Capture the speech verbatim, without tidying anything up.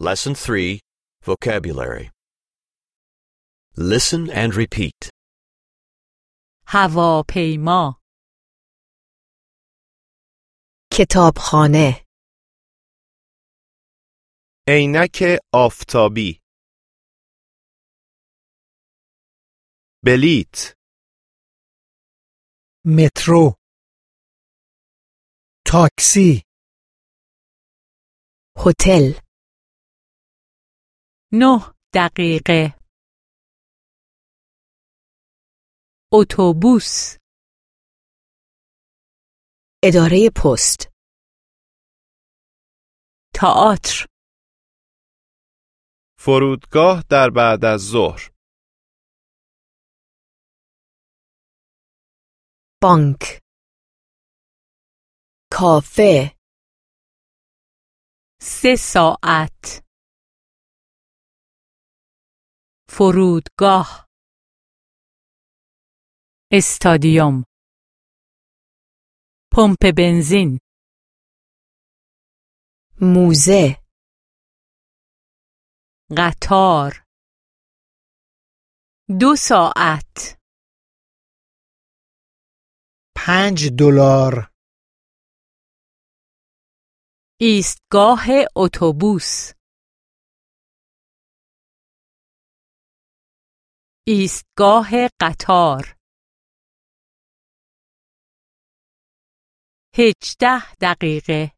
Lesson three, Vocabulary. Listen and repeat. هواپیما، کتابخانه، عینک آفتابی، بلیط، مترو، تاکسی، هتل، نه دقیقه، اتوبوس، اداره پست، تئاتر، فرودگاه در بعد از ظهر، بانک، کافه، سه ساعت، فرودگاه، استادیوم، پمپ بنزین، موزه، قطار، دو ساعت، پنج دلار، ایستگاه اتوبوس، ایستگاه قطار، هجده دقیقه،